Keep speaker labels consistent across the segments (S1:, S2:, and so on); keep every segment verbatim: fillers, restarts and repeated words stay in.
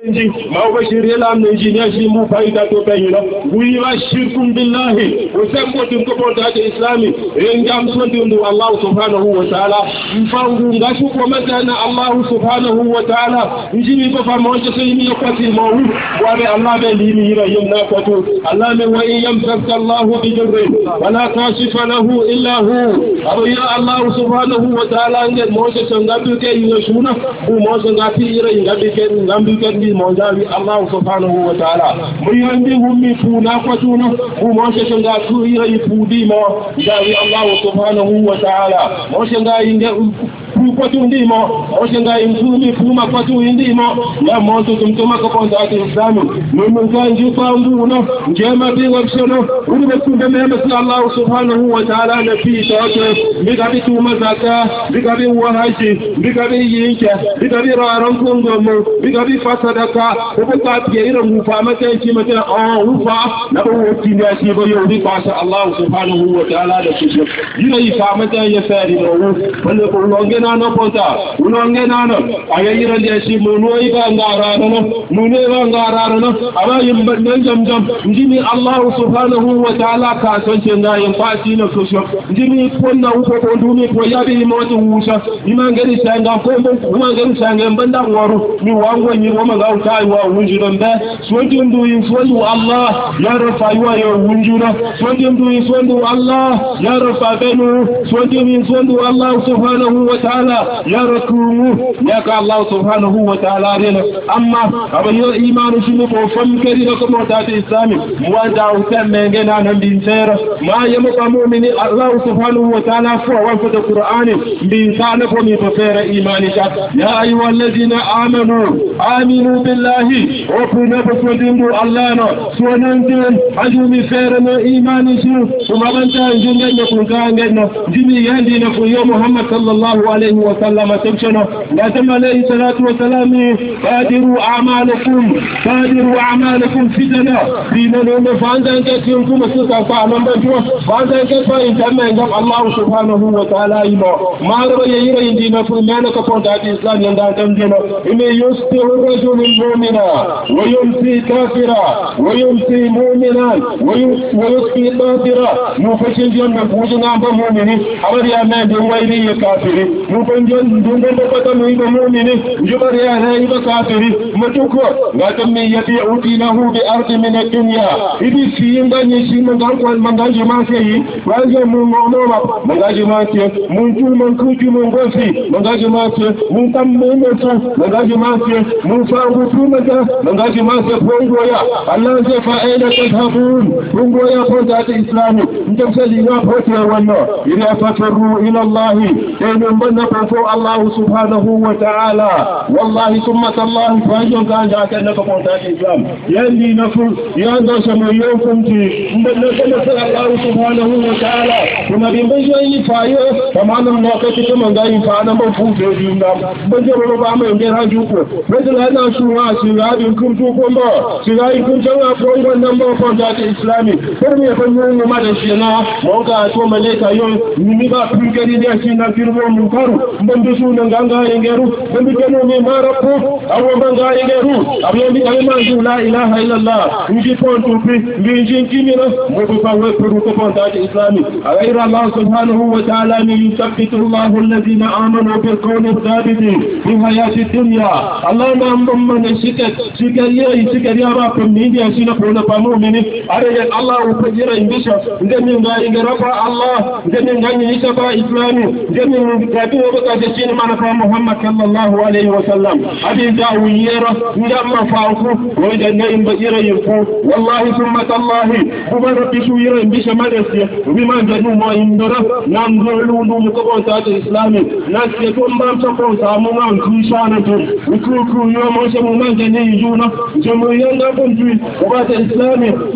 S1: ما بشر يلا من جناشي مو فايدة تبينه ويما شرك بالله وسموت كبرت الإسلامي إن جام سنتي الله سبحانه وتعالى فانغو غاشو كمتنا الله سبحانه وتعالى نجيني بفرمانش سيمي يقتل موه وابي الله بليمي يمنا فتو الله من وإن يمسك الله بجر ولا كاشف له إلا هو أبو يا الله سبحانه وتعالى إن موسى سنغبك يشونا وموسى غافي يغبك يغبك monjawi Allah subhanahu wa ta'ala muyandi hummi funa fatuna mo shanga tu ira ifudi mo jawi Allah subhanahu wa ta'ala mo shanga inga kwatu ndimo o shanga imtumi fuma kwatu ndimo ya moto tumtuma kwa konta ati islamu mumu kanji fambuno njema bi wabshono uri bekunde mema si Allah subhanahu wa ta'ala na fi tawaka bigabi tuma zaka bigabi wahaji bigabi yinka bigabi raran kungomo bigabi fasadaka ubuka tiyira mufa mata shi mata a ufa na wuti ne shi ba yau di pasha Allah subhanahu wa ta'ala da shi yira ifa mata ya fari no wanda ko ngena no ponta unongena no ayira ndi shi muno iba ngara no muno iba ngara no aba yimba jam jam ndimi Allah subhanahu wa ta'ala ka sonce na yin fasi na kusho ndimi konna uko ko ndumi ko yabi mo to wusha imangari sanga ko mo imangari sanga mbanda ngoro ni wango ni woma ga utai wa wunjiro mbe swandi ndu infolu Allah ya rafa wa yo wunjiro swandi ndu infolu Allah ya rafa benu swandi infolu Allah subhanahu wa ta'ala ya rakumu ya ka Allah subhanahu wa ta'ala rena amma abayo imanu shinu ko famkari da kuma ta islami wanda utemme ngena nan bin sera ma yamuka mu'mini Allah subhanahu wa ta'ala fa wa fa Qur'ani bin sana ko mi fera imani ta ya ayyuhallazina amanu aminu billahi wa kuna bafudindu Allah no sunan ajumi fera no imani su kuma banta jinga ne kun ka ngena jimi yandi na ko yo Muhammad sallallahu alaihi wa sallam tabshana la tamma alayhi salatu wa salam qadiru a'malakum qadiru a'malakum fitana dina no fanda ke tin kuma suka fa nan ban tuwa fanda ke fa in tamma ngam Allah subhanahu wa ta'ala imo ma raba yira indina fu mena ko ponta islam yanda tam dino ime yustihu rajulul mu'mina wa yumsi kafira wa yumsi mu'minan wa yusfi kafira mu fashin jonna bujuna ba mu'mini amari ya men do wairi ya kafiri mu banjon dungo ko ta mu ibo mu'mini jubar ya ha ibo kafiri mutuko ngata mi yati utinahu bi ardi min ad-dunya idi singa ni singa ngwan mangaji ma sai waje mu mo'mama mangaji ma sai mun tu mun kuju mun gosi mangaji ma sai mun tam mun mutu mangaji ma sai mun fa gutu mata mangaji ma sai bongoya Allah sai fa aina tadhabun bongoya ko da islami ndam sai ya fota wannan ila fataru ila Allah sai mun banna fa Allah subhanahu wa ta'ala wallahi thumma tallahi fa jon kan da kan ko da islam yandi nafu yanda sama yokunti banna sai Allah subhanahu wa ta'ala kuma bin bayyani fayo kamar nan lokaci kuma ga yin fa nan ba fu da dinga ban je ba mai da haju ko rajul ana shuwa shi ga bin kurtu ko ba shi ga yin kun tawa ko wannan ba ko da islami kar me fa mun ma da shi na mu ga to malaika yo ni ba kun gari da shi na firmo mun karu ban da su nan ganga yengeru ban da no me marapu awo banga yengeru abiyo mi kale ma la ilaha illallah ngi pon to bi ngi jinki ni na mo ba wa ko ko da islami غير الله سبحانه وتعالى من يثبت الله الذين آمنوا بالقول الثابت في حياة الدنيا الله ما من شكت شكريا شكريا رب من يشين قول فمؤمن أرجع الله وفجر إنجاز جميع ما يجرب الله جميع ما يشبه إسلام جميع كتير وكتير ما نفهم محمد صلى الله عليه وسلم أبي جاويرة نجمع فاوكو وجدنا إن بجير يفو والله ثم الله مبارك شويرة بيش مدرسة وبما جنوا ما يندرا نامدلوا لهم كبوتا الإسلامي ناس يكون بام سكون سامونا كيشانة وكوكو يوم وشمونا جنيجونا جمعيان دابنجوي وبات الإسلامي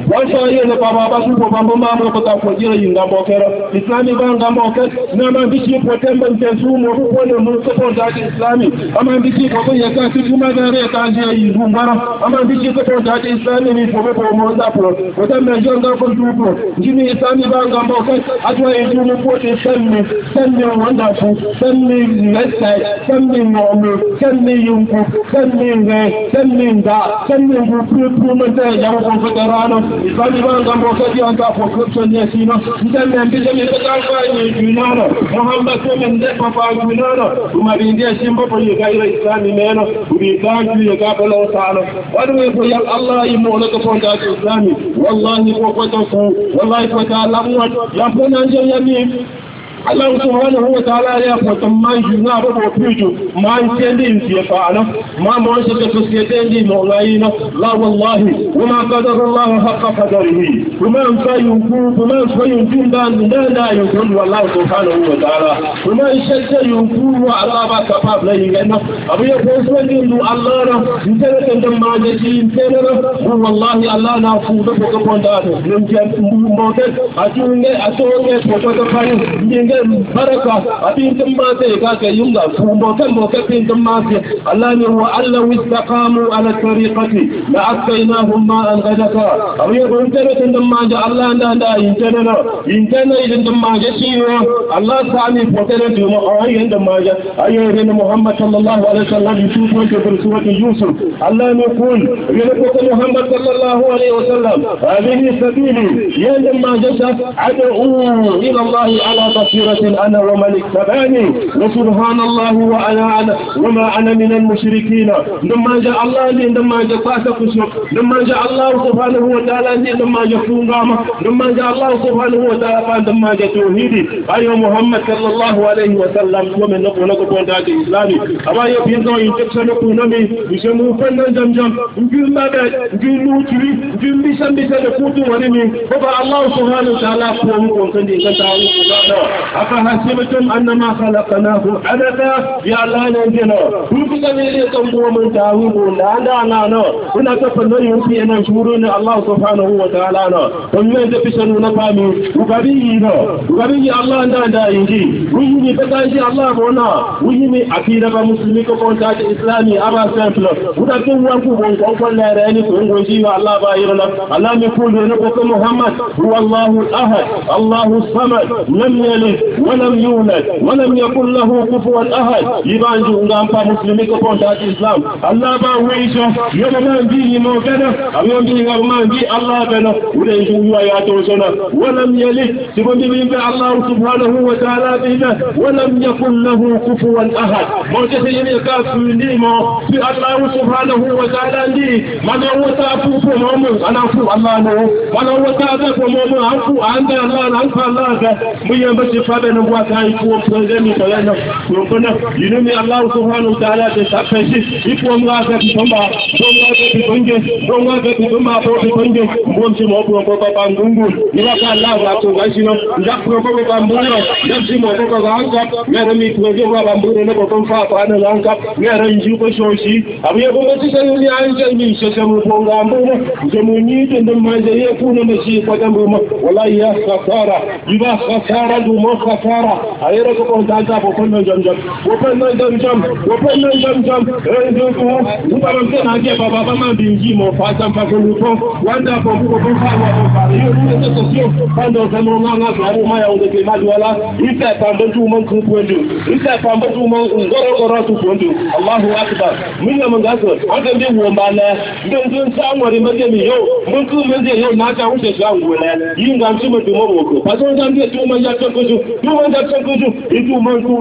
S1: wansa yele baba basu ko bamba mama ko ta ko jira yinga bokero islami ba ngamba ko na ma bici ko tembe ntesu mo ko ne mo ko ko da islami ama bici ko ko yaka ti kuma da re ta je yi ngara ama bici ko ko da islami ni ko ko mo da pro ko ta me jonga ko du pro ngini islami ba ngamba ko atwa e du mo ko te sanni sanni wonderful sanni lesta sanni mo mo sanni yunku sanni nge sanni da sanni bu pro pro mo da ya ko ko da rano islami ba ngamba ko ti anta ko ko ne sino ndanne mbije mi ko ta ko ni junano muhammad ko men de ko fa junano kuma bi ndiye simbo ko yi gaira islami meno bi ganju ya ga bala taala wadu ko ya allah yi mo ko ko da islami wallahi ko ko to ko wallahi ko ta allah mo ya ko nan je yami Allah subhanahu wa ta'ala ya fata man juna ba ko tuju man tendin ti fa'ala ma mo se ko se tendi mo layina la wallahi wama qadara Allah haqqa qadarihi kuma fayu kuma fayu tundan danda yukun wallahi subhanahu wa ta'ala kuma shadda yukun wa Allah ba ka fa lai yana abu ya ko so din Allah ra intana tandan ma da shi intana wallahi Allah na fu da ko ko da mun je mo da a tunne a to ne ko to fayu baraka abin din ma sai ka ga yunga kuma kan mo ka tin din ma sai Allah ne wa alla istaqamu ala tariqati la askainahum ma an gadaka aw ya gon tare tin din ma da Allah da da yin tare na yin tare din din ma ga shi Allah sami potare da mu ayin din ma ga ayin ne Muhammad sallallahu alaihi wasallam yusuf ko ke surati Yusuf Allah ne kun ne ko Muhammad sallallahu alaihi wasallam hadhihi sabili ya din ma ga ad'u ila Allah ala بصيرة أنا ومن اتبعني وسبحان الله وأنا أنا وما أنا من المشركين لما جاء الله لي لما جاء فاتك لما جاء الله سبحانه وتعالى لي لما جاء فوقامة لما جاء الله سبحانه وتعالى لما جاء توحيدي أيها محمد صلى الله عليه وسلم ومن نقول لكم ذات إسلامي أما يبين أن يتكسنكم نمي يسمو فنن جمجم نجل مدد نجل نوتري نجل بسم بسم كوتو ونمي وفا الله سبحانه وتعالى قومكم كندي كنتاوي أفحسبتم أنما خلقناه عبثا يا الله نجنا كنت كميلي كم من تعويض لا لا لا لا هنا تفنن يوفي أن شورون الله سبحانه وتعالى ومن يتفسنون فامي وقبينا وقبي الله لا يجي ويني فتاجي الله بنا ويني أكيد مسلمي كونتاج إسلامي أبا سامبل ودا كن وانكو وانكو كل رأني كونغو جيوا الله بايرنا الله يقول لنبوك محمد هو الله الأحد الله الصمد لم يلد ولم يولد ولم يكن له كفوا أحد يبان جونغام فمسلمي كونتاج إسلام الله باويشو يوم بي موكنا أيوم بي غمان بي الله بنا ودا يجوا يا توسنا ولم يلد سبب بي الله سبحانه وتعالى بنا ولم يكن له كفوا أحد موجه يكافي لما في الله سبحانه وتعالى دي من هو تافو مومن انا فو الله نو من هو تافو مومن انفو عند الله انف الله من يمشي فبن وكاي فو بنزمي بيانا يوكنا ينمي الله سبحانه وتعالى تشافي يفو مواك بيتوما مواك بيتونجي مواك بيتوما بيتونجي مونتي موبو بابا بانغونغو نيكا الله واتو غاشينو نجاكو بابا بامبورو نفسي موبو غانغا ميرمي توجي بابا بامبورو نكو كونفا فانا غانغا ميرنجي ko shoshi abu ya kuma cikin yuni an jami shashe mu konga mbuna jamuni din da ma je ya kuna mashi kwadan mu wallahi ya khasara yiba khasara du mo khasara ayira ko kon ta ko kon jam jam ko kon jam jam ko kon jam jam eh do ko mu ba ban na ke baba ba ma binji mo fa jam fa ko ko wanda ko ko ko fa wa ko fa yo ni ta ko yo pando ka mo nga nga ko ma ya de ke ma wala ita pando tu man ku ko ndu ita pando tu man ngoro ngoro tu ko ndu Allahu akbar mun yi mun gaso wanda bai wo ba la dan dun samu ri mage mi yau mun ku mun je yau na ta wuce shi an gole yin ga su mu dumo boko fa so dan bai tu man ya kan kuju tu man ya kan kuju itu man ku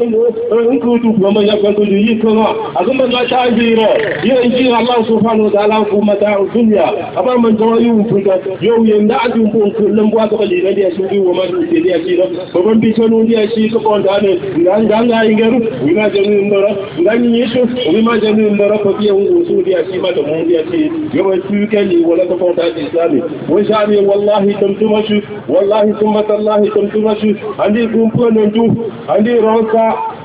S1: in ku tu ko man ya kan kuju yi kuma azun man ta jira yin ji Allah subhanahu wa ta'ala ku mata dunya aba man to yi ku ga yau yin da ajun ku kullum ba ka bali ne su yi wa man ke da shi da babban bi sonu da shi ko kon da ne dan dan ga yin garu ina jami'in dora dan yi shi وما جميع مرافق يوم وسودي أسيما تمودي أسي يوم السوكالي ولا تفوت الإسلامي وشعني والله تمتمشي والله ثم الله تمتمشي عندي كمبون نجو عندي رانكا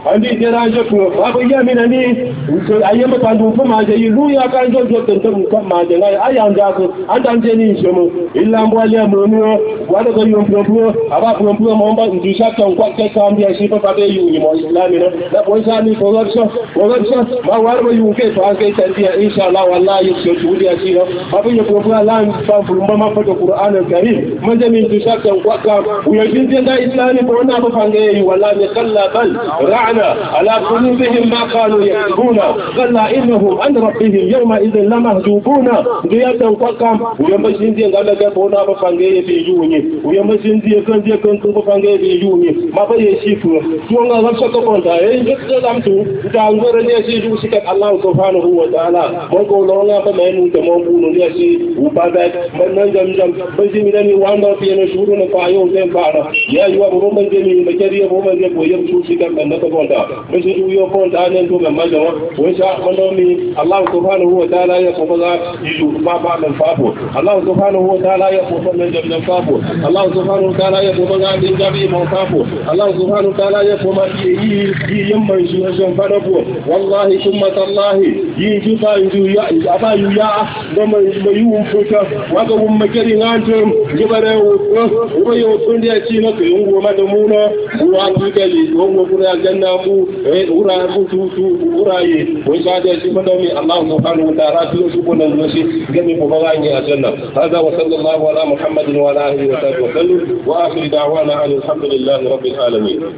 S1: andi deraje ko baba yamina ni ayema pandu fuma je ilu ya kan jo jo tentum kam ma je ngai ayanda ko andanje ni jomo illa mbwale monuo wada ko yom proprio aba proprio momba ndisha kan kwa ke kambia shi pa pabe yu ni mo islami no da ko sani ko gorso ko gorso ma warba yu ke fa ke tandia inshallah wallahi ko tudi asi no baba yo proprio la fa fulumba ma fa Qur'an al-Karim manje min ndisha kan kwa ka uyo jinje da islami ko na ba fange yu wallahi kalla bal ra'na ala qulubihim ma kanu yaktubuna kalla innahum an rabbihim yawma idhin lamahjubuna ndiyatan kwa kam uyo mbajindi ngala ga ko na ba fange bi yuni uyo mbajindi kan je kan ko fange bi yuni ma ba ye shifu to nga ga saka bonta e je dam tu da ngore ne si du sikat Allah subhanahu wa ta'ala mo ko lo nga ba menu te mo bu no ne si u ba da man nan jam jam ba ji mi dani wanda fi ne shuru ne fa yo te ba na ya yu ba ro man je mi ba kari bo man je ko yam su sikat man ka bonta ba ji uyo bonta ne to ga ma jawa wo sha man mi Allah subhanahu wa ta'ala ya ko ba yu ba ba man fa bo Allah subhanahu wa ta'ala ya ko man jam jam fa bo Allah subhanahu wa ta'ala ya ko ba din jabi mo fa bo Allah subhanahu wa ta'ala ya ko ma yi yi yamman shi wajen fa bo wallahi thumma tallahi yi ji ba yu ya aba yu ya do ma yu futa waga wum makari ngantum jibare wo wo yo tundi ci na ko ngo ma do mu no wa ku kali ngo ku na janna mu e ura ku tu tu ura yi wo sa da shi manda mi Allah subhanahu wa ta'ala tu su bonan do shi gami ko ba ni a janna hada wa sallallahu ala muhammadin wa ala alihi wa sahbihi wa sallam wa akhir da'wana alhamdulillahi rabbil alamin